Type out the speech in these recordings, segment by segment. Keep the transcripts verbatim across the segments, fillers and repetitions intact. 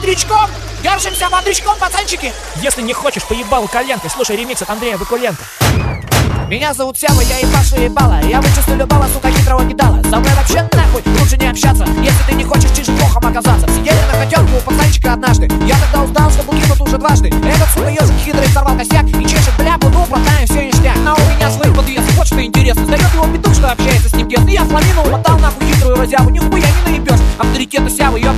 бодрячком! Держимся бодрячком, пацанчики! Если не хочешь поебал коленкой, слушай ремикс от Андрея Вакуленко. Меня зовут Сева, я ебашу ебала. Я вычислю любого, сука, хитрого кидала. Со мной вообще нахуй лучше не общаться, если ты не хочешь чижик плохом оказаться. Сидели на котенке у пацанчика однажды. Я тогда узнал, что был кинут уже дважды. Этот, сука, ежик хитрый сорвал косяк и чешет бляпу, ну, братан, все ништяк. Но у меня свой подъезд, вот что интересно. Сдает его петух, что общается с ним тесно. Я славину умотал нахуй хитрую разяву. Нихуя не наебешь, авторитета Сявы, ёп.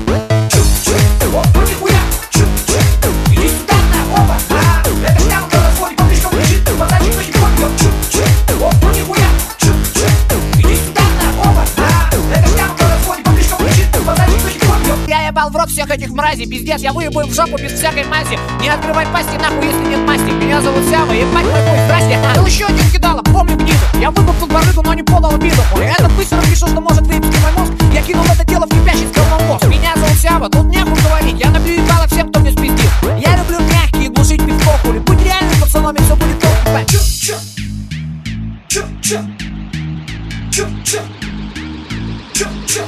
Я ебал в рот всех этих мразей, пиздец, я выебу им в жопу без всякой мази. Не открывай пасти нахуй, если нет масти. Меня зовут Сява, ебать мой хуй, здрасте. Был еще один кидала, помню гниду. Я выпустил барыгу, но не подал обиду. Ой, этот быстро пишет, что может выебать мой мозг. Я кинул это дело в кипящий с говном мозг. Меня зовут Сява, тут нехуй говорить. Я набью ебало всем, кто мне спиздил. Я люблю мягкие, глушить пивко хули. Будь реальным пацаном, и все будет плохо. Чу-чу, чу-чу, чу-чу, чу-чу.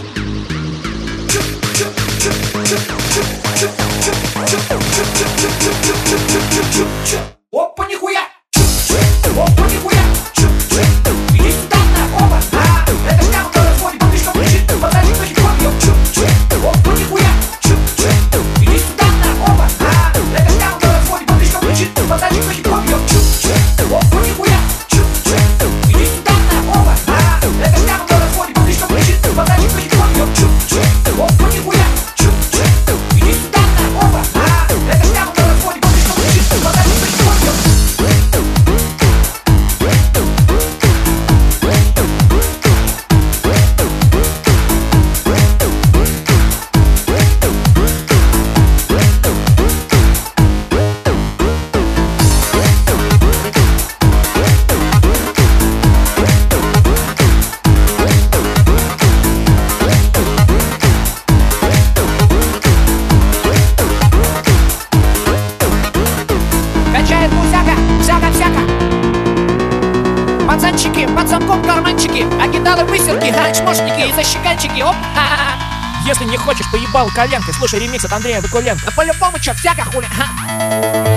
Опа, нихуя! Опа, нихуя! Иди сюда, на, опа! А, это шляпа, которая сводит, помнишь, как кричит, подожди, кто не помнит. Опа, нихуя! Иди сюда, на, опа! А, это шляпа, которая сводит, помнишь, как кричит, подожди, кто не помнит. Опа, нихуя! Иди сюда, на, опа! А, это шляпа, которая сводит, помнишь, как кричит, подожди, кто не помнит. Опа, нихуя! Пацанчики, пацанком карманчики, агиталы, высерки, ганчмошники и защеканчики, оп, ха-ха-ха. Если не хочешь поебал коленкой, слушай ремикс от Андрея Вакуленко. Да по-любому, чё, всяко хули, ха.